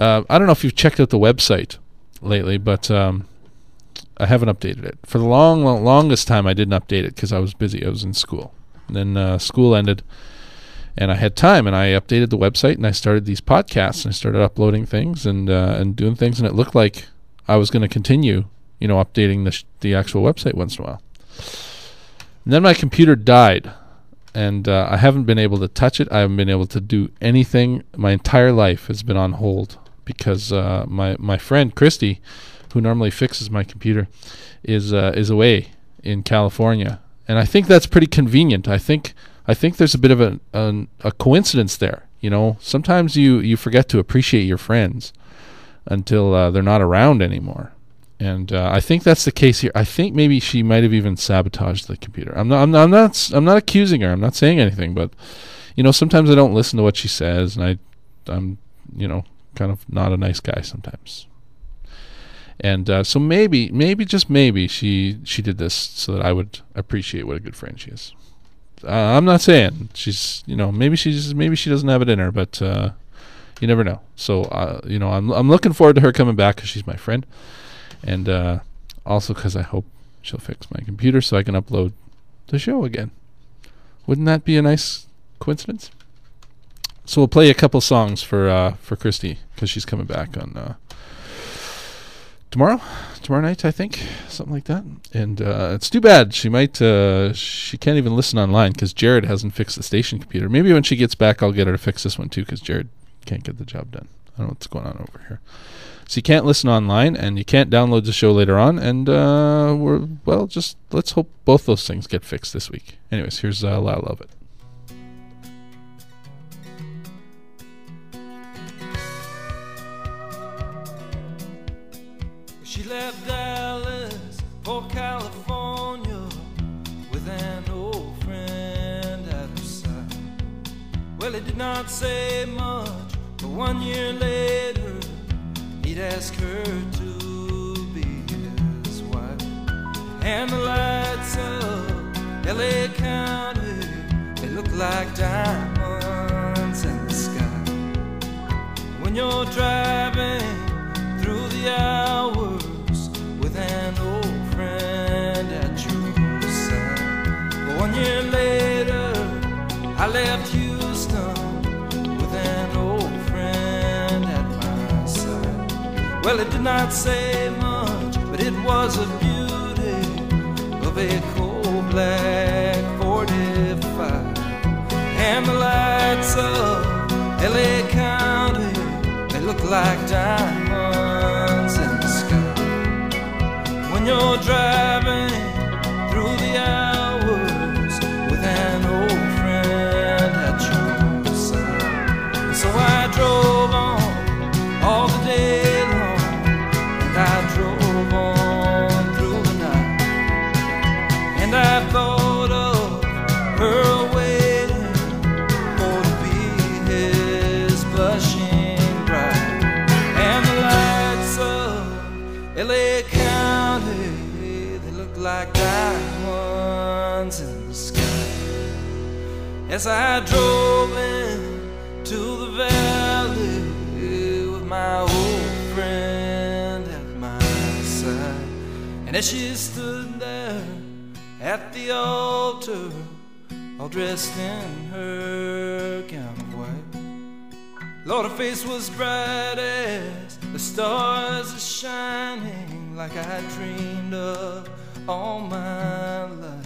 I don't know if you've checked out the website lately, but I haven't updated it. For the longest time, I didn't update it because I was busy. I was in school. And then school ended, and I had time, and I updated the website, and I started these podcasts, and I started uploading things and doing things, and it looked like I was going to continue, updating the actual website once in a while. And then my computer died, and I haven't been able to touch it. I haven't been able to do anything. My entire life has been on hold because my friend Christy, who normally fixes my computer, is away in California, and I think that's pretty convenient. I think there's a bit of a coincidence there. Sometimes you forget to appreciate your friends until they're not around anymore, and I think that's the case here. I think maybe she might have even sabotaged the computer. I'm not accusing her. I'm not saying anything, but sometimes I don't listen to what she says, and I'm kind of not a nice guy sometimes. And so maybe, just maybe, she did this so that I would appreciate what a good friend she is. I'm not saying she's, maybe she doesn't have it in her, but you never know. So I'm looking forward to her coming back because she's my friend, and also because I hope she'll fix my computer so I can upload the show again. Wouldn't that be a nice coincidence? So we'll play a couple songs for Christy because she's coming back on. Tomorrow night, I think, something like that. And it's too bad. She can't even listen online because Jared hasn't fixed the station computer. Maybe when she gets back, I'll get her to fix this one too because Jared can't get the job done. I don't know what's going on over here. So you can't listen online and you can't download the show later on. And just let's hope both those things get fixed this week. Anyways, here's I Love It. She left Dallas for California with an old friend at her side. Well, he did not say much, but 1 year later he'd ask her to be his wife. And the lights of L.A. County, they look like diamonds in the sky. When you're driving through the hours with an old friend at your side. But 1 year later, I left Houston with an old friend at my side. Well, it did not say much, but it was a beauty of a coal black 45. And the lights of L.A. County, they look like diamonds in the sky. When you're driving through the hours with an old friend at your side. So I drove on all the day long, and I drove on through the night. And I thought of her waiting for to be his blushing bride. And the lights of L.A. County, they look like diamonds in the sky. As I drove in to the valley with my old friend at my side. And as she stood there at the altar, all dressed in her gown of white, Lord, her face was bright as the stars are shining, like I dreamed of all my life.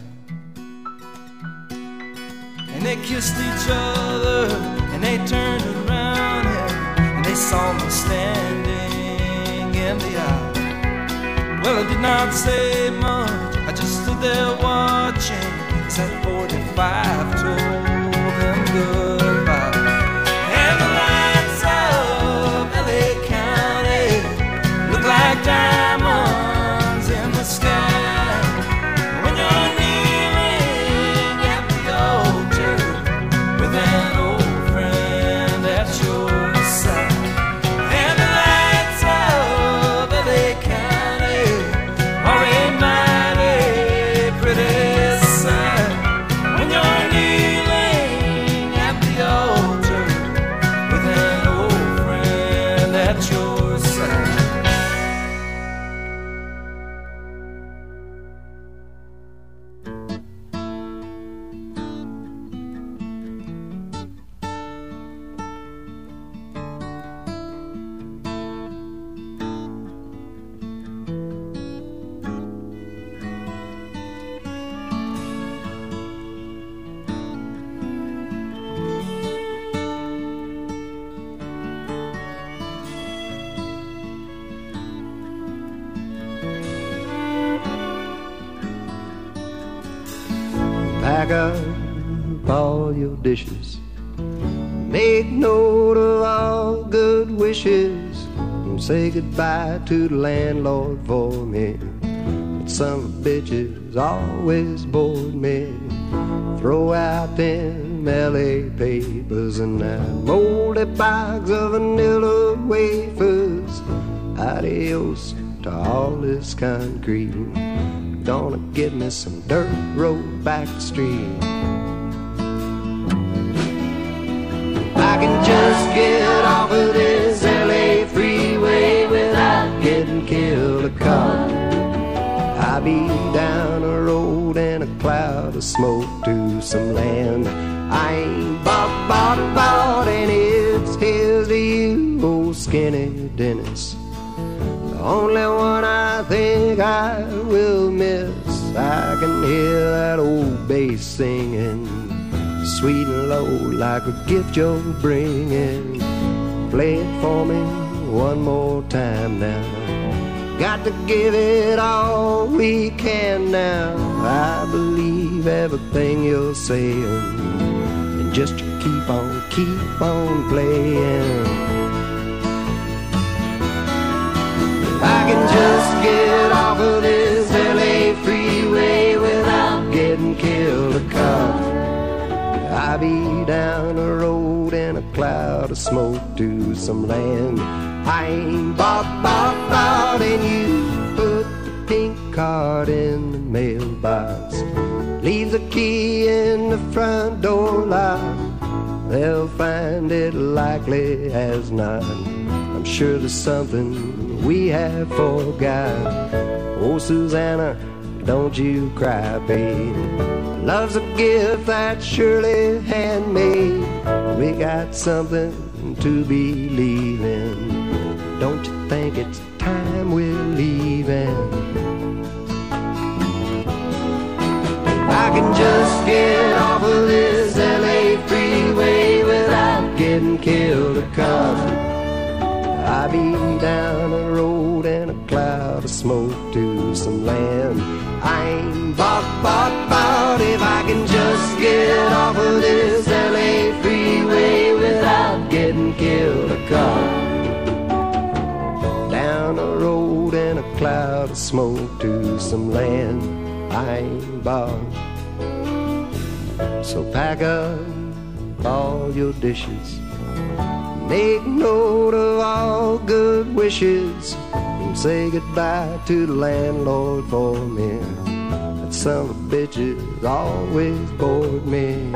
And they kissed each other, and they turned around, and they saw me standing in the aisle. Well, I did not say much, I just stood there watching as that 45 told them goodbye. And the lights of L.A. County look like diamonds in the sky. When you're kneeling at the altar with an old friend at your side. And the lights of L.A. County are a mighty pretty sight. When you're kneeling at pack up all your dishes, make note of all good wishes, and say goodbye to the landlord for me. But some bitches always bored me. Throw out them LA papers and that moldy box of vanilla wafers. Adios to all this concrete. Gonna get me some dirt road back street. I can just get off of this LA freeway without getting killed a cop. I'll be down the road in a cloud of smoke to some land I ain't bought, and it's here's to you, old skinny Dennis. The only one I think I will miss. I can hear that old bass singing, sweet and low like a gift you're bringing. Play it for me one more time now. Got to give it all we can now. I believe everything you're saying, and just to keep on playing. I can just get off of this LA freeway without getting killed a cop. I'll be down the road in a cloud of smoke to some land I ain't bought, and you put the pink card in the mailbox, leave the key in the front door lock. They'll find it likely as not. I'm sure there's something we have forgot. Oh, Susanna, don't you cry, babe. Love's a gift that's surely handmade. We got something to believe in. Don't you think it's time we're leaving? I can just get off of this LA freeway without getting killed a cop. I'll be down the road in a cloud of smoke to some land I ain't bought. If I can just get off of this LA freeway without getting killed a cop. Down the road in a cloud of smoke to some land I ain't bought. So pack up all your dishes, make note of all good wishes, and say goodbye to the landlord for me. That son of a bitch has always bored me.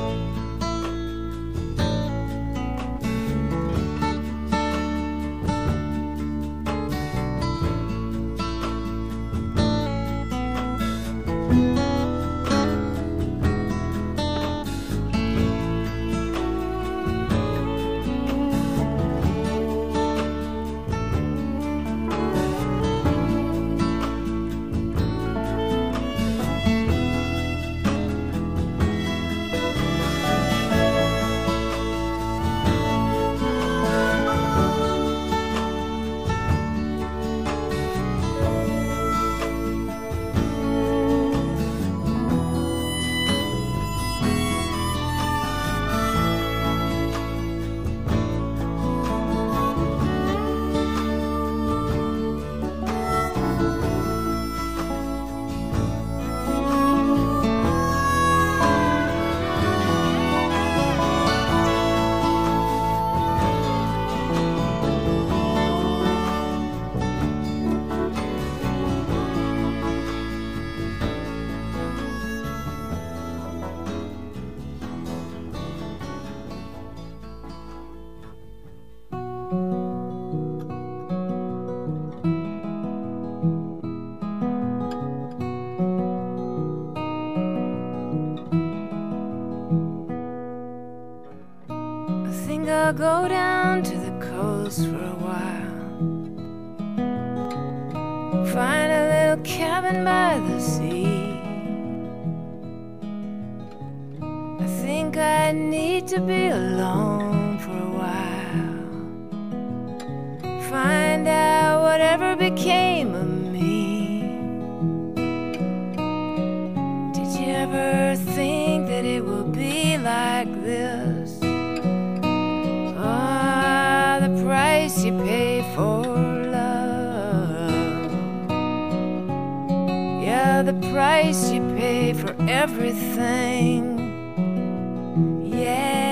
I'll go down to the coast for a while, find a little cabin by the sea. I think I need to be alone for a while, find out whatever became of me. Did you ever think the price you pay for everything. Yeah.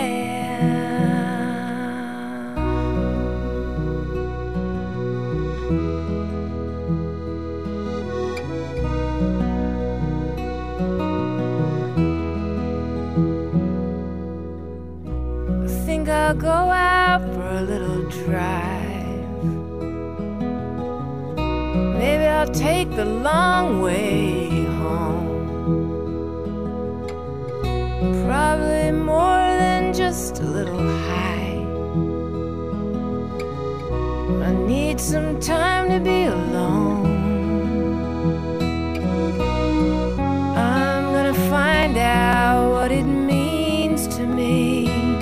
I think I'll go out for a little drive. Maybe I'll take the long way home. Probably more than just a little high. I need some time to be alone. I'm gonna find out what it means to me.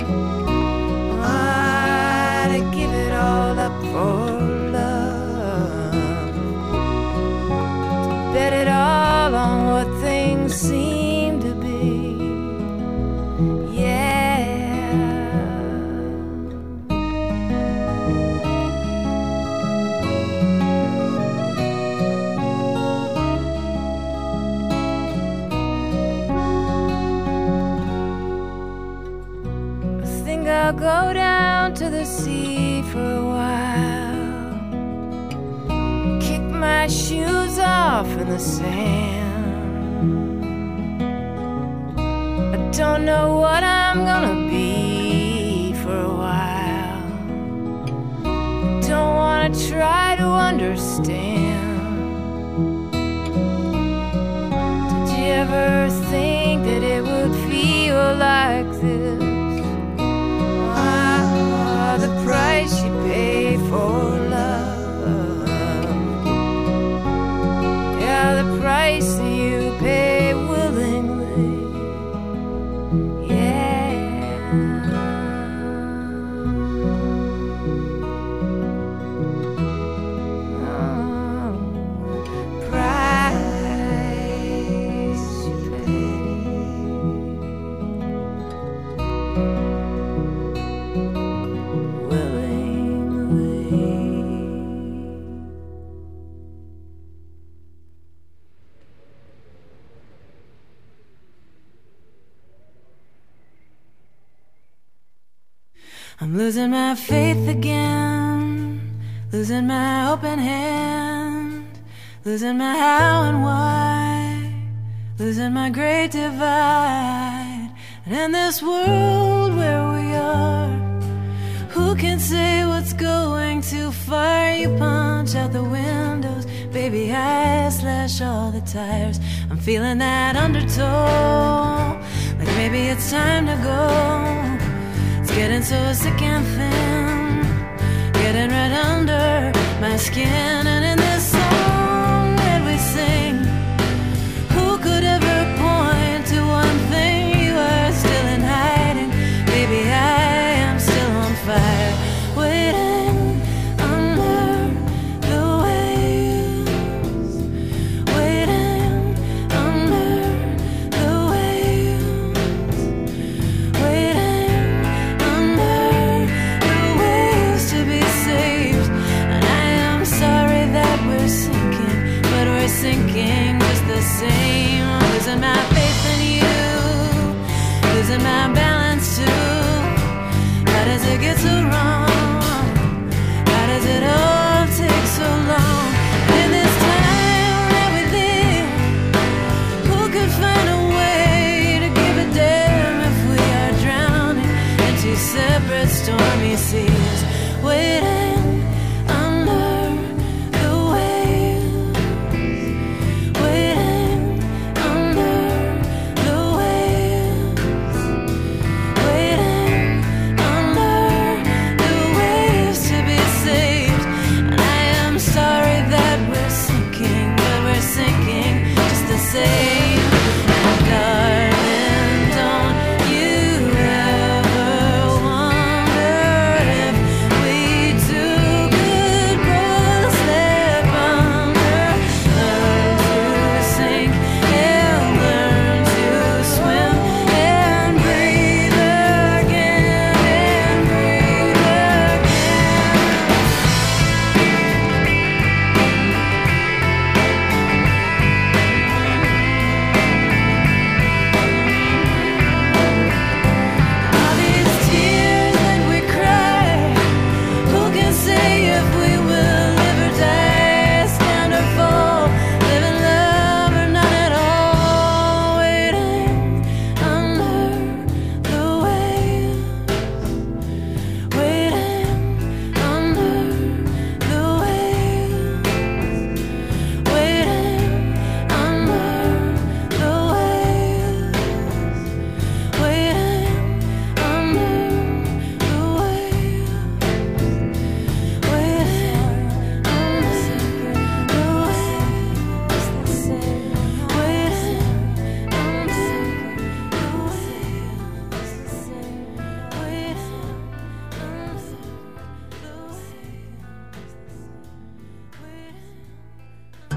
To give it all up for love, to bet it all on what things seem to be. Yeah. I think I'll go down to the sea for a while, kick my shoes off in the sand. I don't know what I'm gonna be for a while. Don't wanna try to understand. Did you ever think that it would feel like this? The price you pay for love. Yeah, the price that you pay willingly. Yeah. Oh, price you pay. I'm losing my faith again, losing my open hand, losing my how and why, losing my great divide. And in this world where we are, who can say what's going too far? You punch out the windows, baby, I slash all the tires. I'm feeling that undertow, like maybe it's time to go. Getting so sick and thin, getting right under my skin. And in this song that we sing, who could ever point to one thing? You are still in hiding, baby, I am still on fire, waiting under the waves, waiting under the waves, waiting to be saved. And I am sorry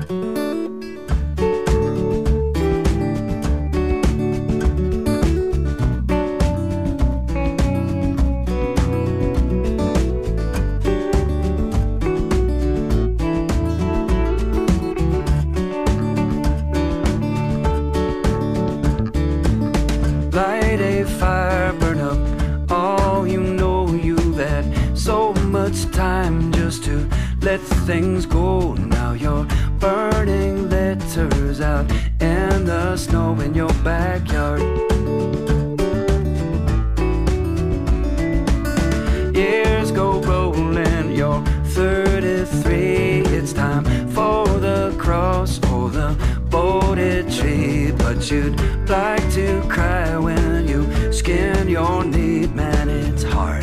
Light a fire, burn up all you know. You've had so much time just to let things go. Now you're burning letters out in the snow in your backyard. Years go rolling, you're 33. It's time for the cross or the boated tree. But you'd like to cry when you skin your knee. Man, it's hard.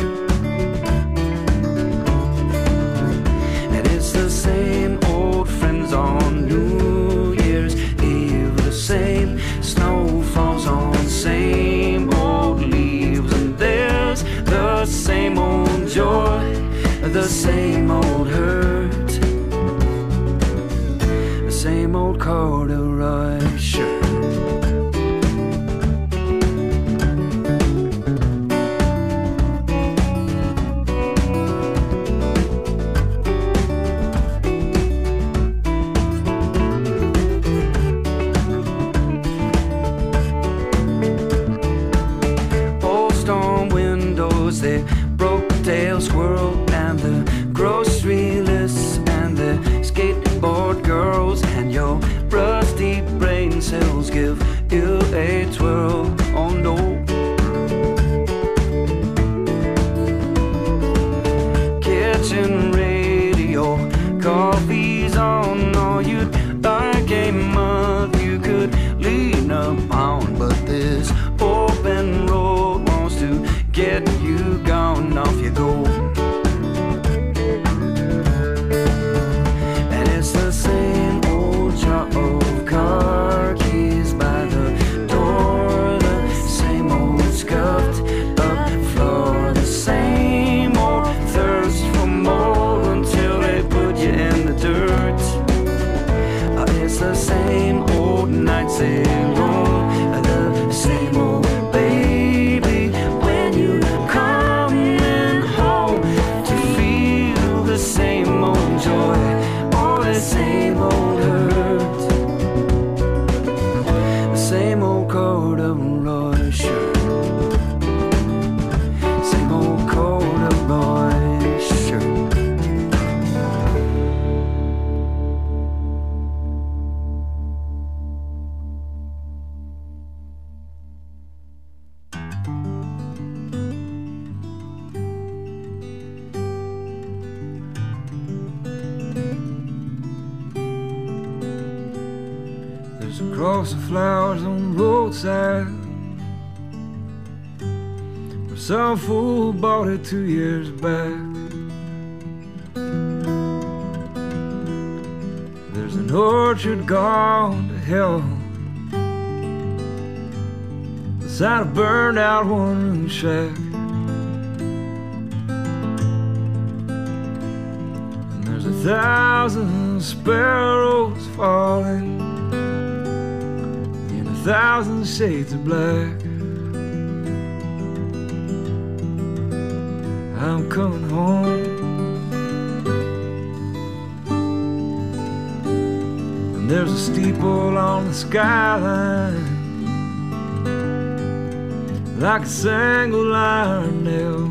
And it's the same old friends on New Year's Eve. The same snow falls on same old leaves. And there's the same old joy, the same old hurt, the same old corduroy shirt. Old storm windows, they broke tail squirrel, and the grocery lists, and the skateboard girls, and your rusty brain cells give you a twirl. Oh no. Kitchen radio, coffee's on. All you'd like a month you could lean upon, but this open road wants to get you gone. Off you go. And it's the same old jar of car keys by the door, the same old scuffed up floor, the same old thirst for more until they put you in the dirt. It's the same old nights alone, the same old baby when you coming home to feel the same old joy or the same old hurt, the same old corduroy shirt, same old corduroy shirt. There's a cross of flowers on the roadside where some fool bought it 2 years back. There's an orchard gone to hell beside a burned out one-room shack. And there's 1,000 sparrows falling in 1,000 shades of black. I'm coming home, and there's a steeple on the skyline like a single iron nail.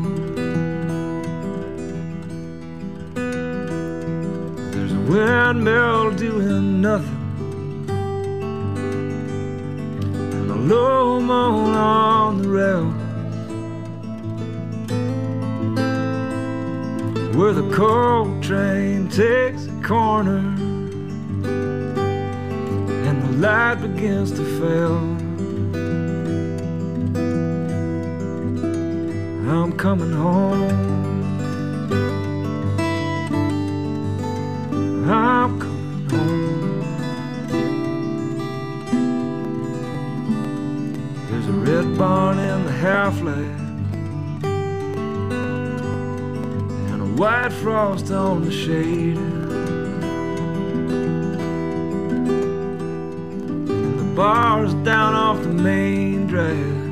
There's a windmill doing nothing and a low moan on the rail, where the coal train takes a corner and the light begins to fail. I'm coming home, I'm coming home. There's a red barn in the half-light and a white frost on the shade. bars down off the main drag.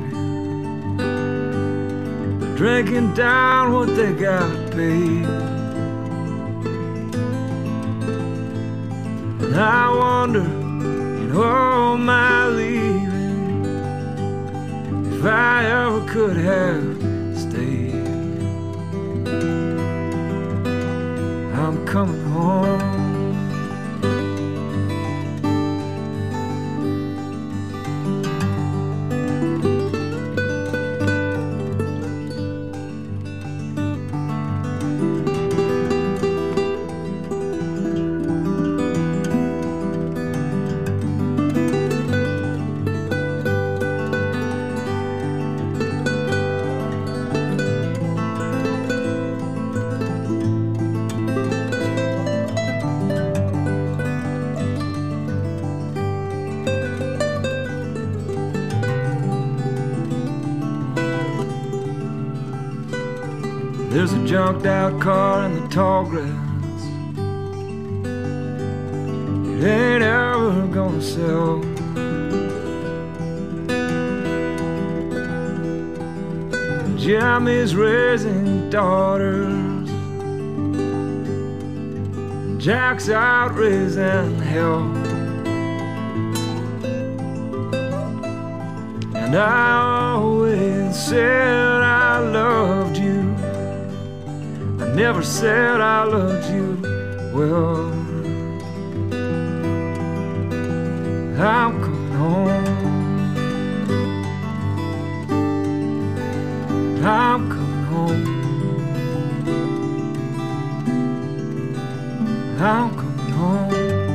They're drinking down what they got paid. And I wonder, in all my leaving, if I ever could have stayed. I'm coming home. There's a junked out car in the tall grass. It ain't ever gonna sell. Jimmy's raising daughters. Jack's out raising hell. And I always said I loved you. Never said I loved you well. I'm coming home. I'm coming home. I'm coming home.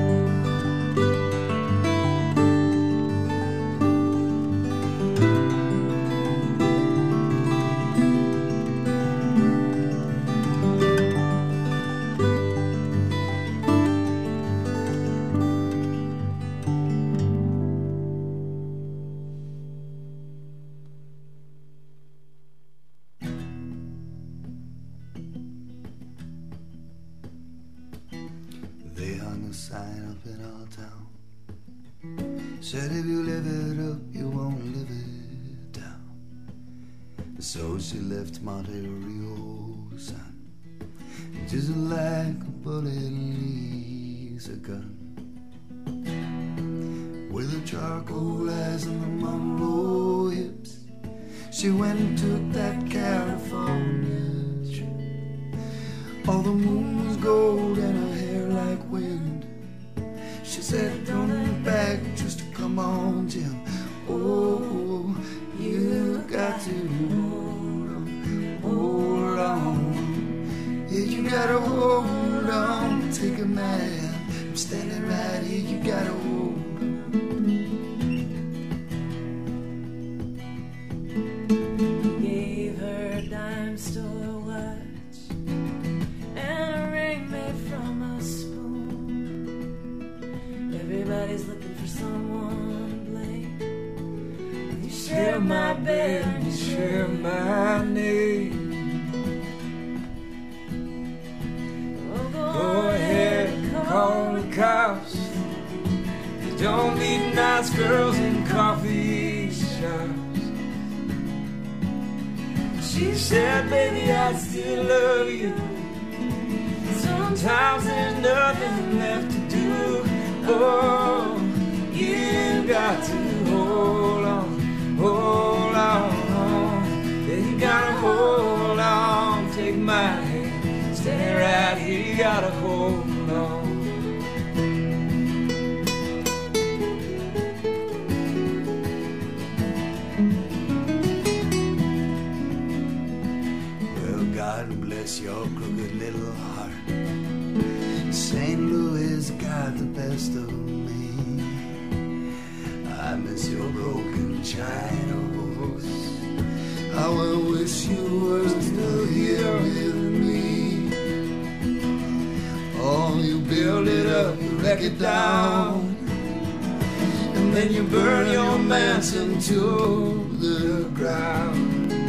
They hung a sign up in our town. Said if you live it up, you won't live it down. So she left Monte Rio, son. Just like a bullet leaves a gun. With her charcoal eyes and the Monroe hips, she went and took that California trip. All the moon was gold and her hair like wind. She said, don't look back, just come on, Jim. Oh, you got to hold on, hold on. Yeah, you gotta hold on, take a man. I'm standing right here, you gotta hold on. Gave her a dime store watch and a ring made from a spoon. Everybody's looking for someone to blame. You share my bed, You share my name. Go ahead and call the cops. You don't need nice girls in coffee shops. She said, baby, I still love you. Sometimes there's nothing left to do. Oh, you got to hold on, hold on. Yeah, you gotta hold on, take my hand, stay right here, you gotta hold on. Well, God bless your crooked little heart. St. Louis got the best of me. I miss your broken china horse. How I wish you were still here with me. Oh, you build it up, you wreck it down, and then you burn your mansion to the ground.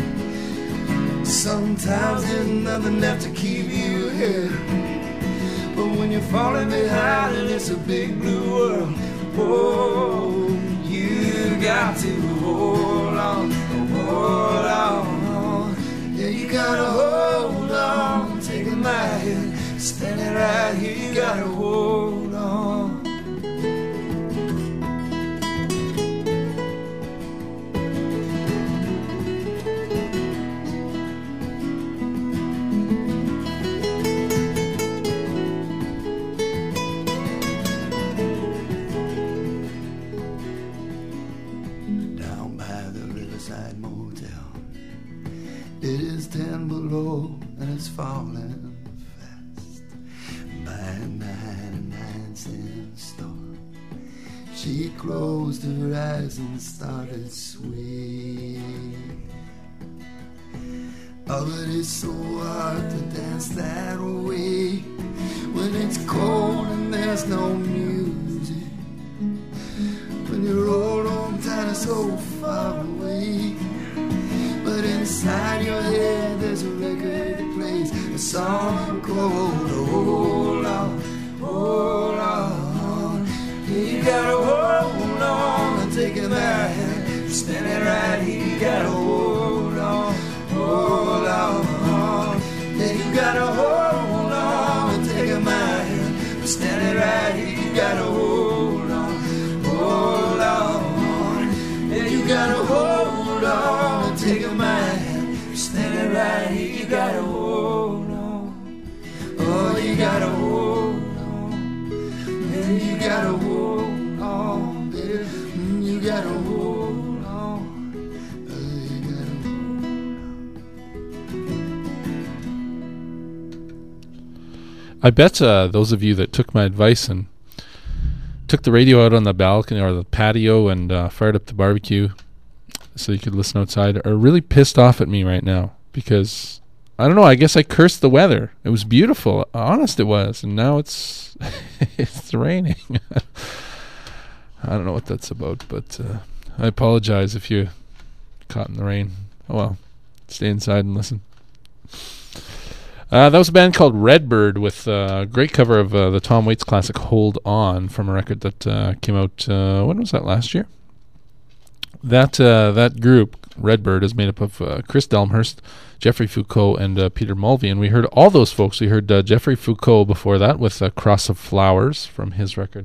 Sometimes there's nothing left to keep you here, but when you're falling behind and it's a big blue world, oh, you got to hold on, hold on. Yeah, you gotta hold on, taking my hand, standing right here, you gotta hold on. It is 10 below and it's falling fast. Buying the 99-cent store. She closed her eyes and started swaying. Oh, but it's so hard to dance that way when it's cold and there's no music. When your old hometown is so far away. But inside your head there's a record that plays a song called Hold On, Hold On. Yeah, you gotta hold on and take it back. You're standing right here, you gotta hold on, hold on. Yeah, you gotta hold on and take it back. You're standing right here, you gotta hold on, hold on. Yeah, you gotta hold on. Take a man, you're standing right here, you gotta hold on. Oh, you gotta hold on. Yeah, you gotta hold on, baby. You gotta hold on. Oh, you gotta hold on. I bet those of you that took my advice and took the radio out on the balcony or the patio and fired up the barbecue so you could listen outside are really pissed off at me right now because, I don't know, I guess I cursed the weather. It was beautiful. Honest it was. And now it's it's raining. I don't know what that's about, but I apologize if you caught in the rain. Oh well, stay inside and listen. That was a band called Redbird with a great cover of the Tom Waits classic Hold On from a record that came out, when was that, last year? That group, Redbird, is made up of Chris Delmhurst, Jeffrey Foucault, and Peter Mulvey. And we heard all those folks. We heard Jeffrey Foucault before that with Cross of Flowers from his record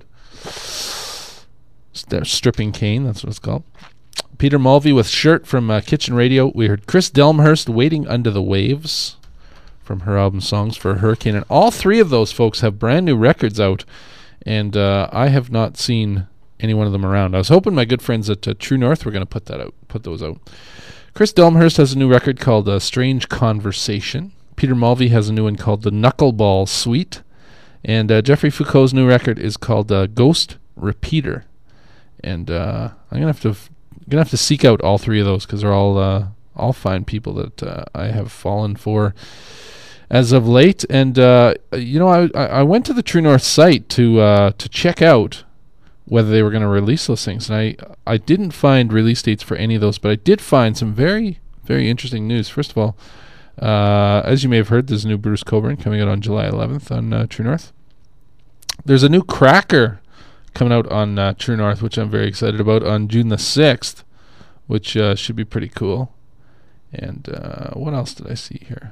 Stripping Cane, that's what it's called. Peter Mulvey with Shirt from Kitchen Radio. We heard Chris Delmhurst, Waiting Under the Waves from her album Songs for a Hurricane. And all three of those folks have brand new records out. And I have not seen any one of them around. I was hoping my good friends at True North were going to put those out. Chris Delmhurst has a new record called Strange Conversation. Peter Mulvey has a new one called The Knuckleball Suite. And Jeffrey Foucault's new record is called Ghost Repeater. And I'm gonna have to seek out all three of those because they're all fine people that I have fallen for as of late. And I went to the True North site to check out whether they were going to release those things. And I didn't find release dates for any of those, but I did find some very, very interesting news. First of all, as you may have heard, there's a new Bruce Cockburn coming out on July 11th on True North. There's a new Cracker coming out on True North, which I'm very excited about, on June the 6th, which should be pretty cool. And what else did I see here?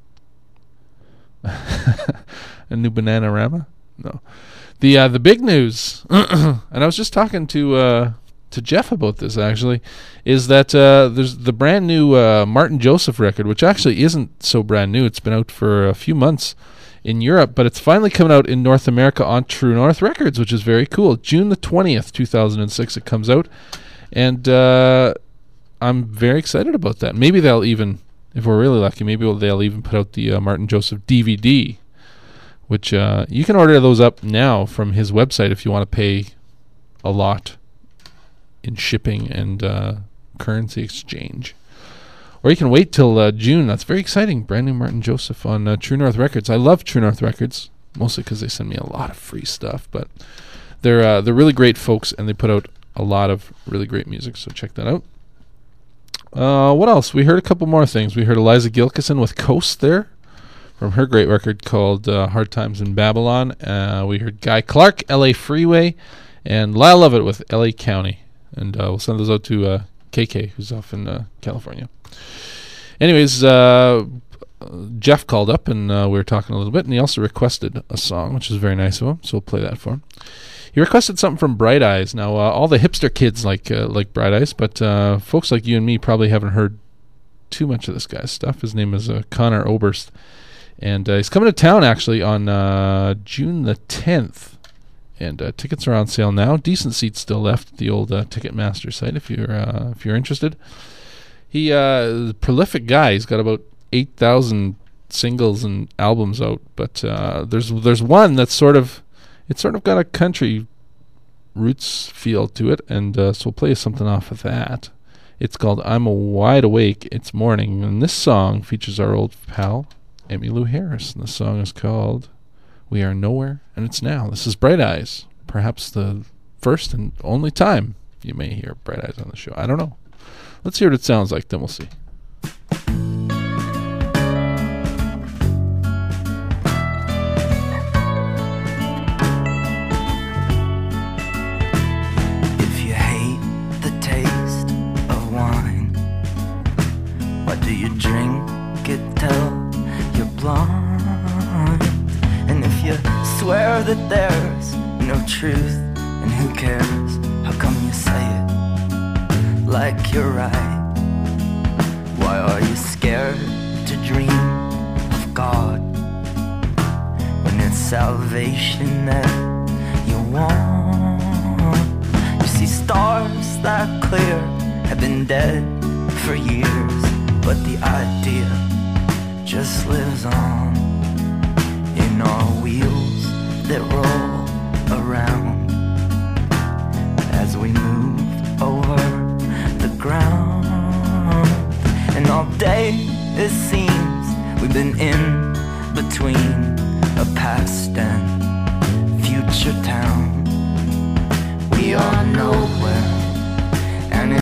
A new Bananarama? No. The big news, and I was just talking to Jeff about this actually, is that there's the brand new Martin Joseph record, which actually isn't so brand new. It's been out for a few months in Europe, but it's finally coming out in North America on True North Records, which is very cool. June the 20th, 2006, it comes out, and I'm very excited about that. Maybe they'll even, if we're really lucky, maybe they'll even put out the Martin Joseph DVD, which you can order those up now from his website if you want to pay a lot in shipping and currency exchange. Or you can wait till June. That's very exciting. Brand new Martin Joseph on True North Records. I love True North Records, mostly because they send me a lot of free stuff. But they're really great folks, and they put out a lot of really great music, so check that out. What else? We heard a couple more things. We heard Eliza Gilkison with Coast there, from her great record called Hard Times in Babylon. We heard Guy Clark, L.A. Freeway, and Lyle Lovett with L.A. County. And we'll send those out to KK, who's off in California. Anyways, Jeff called up and we were talking a little bit, and he also requested a song, which is very nice of him, so we'll play that for him. He requested something from Bright Eyes. Now, all the hipster kids like Bright Eyes, but folks like you and me probably haven't heard too much of this guy's stuff. His name is Connor Oberst, and he's coming to town actually on June the 10th. And tickets are on sale now. Decent seats still left at the old Ticketmaster site if you're interested. He is a prolific guy. He's got about 8,000 singles and albums out. But there's one that's sort of got a country roots feel to it, and so we'll play something off of that. It's called "I'm Wide Awake, It's Morning," and this song features our old pal Emmylou Harris, and the song is called "We Are Nowhere and It's Now." This is Bright Eyes, perhaps the first and only time you may hear Bright Eyes on the show. I don't know. Let's hear what it sounds like, then we'll see. If you hate the taste of wine, why do you drink it till you're blind? And if you swear that there's no truth, and who cares? How come you say it like you're right? Why are you scared to dream of God when it's salvation that you want? You see, stars that clear have been dead for years, but the idea just lives on in our wheels that roll around as we move over the ground. And all day it seems we've been in between a past and future town.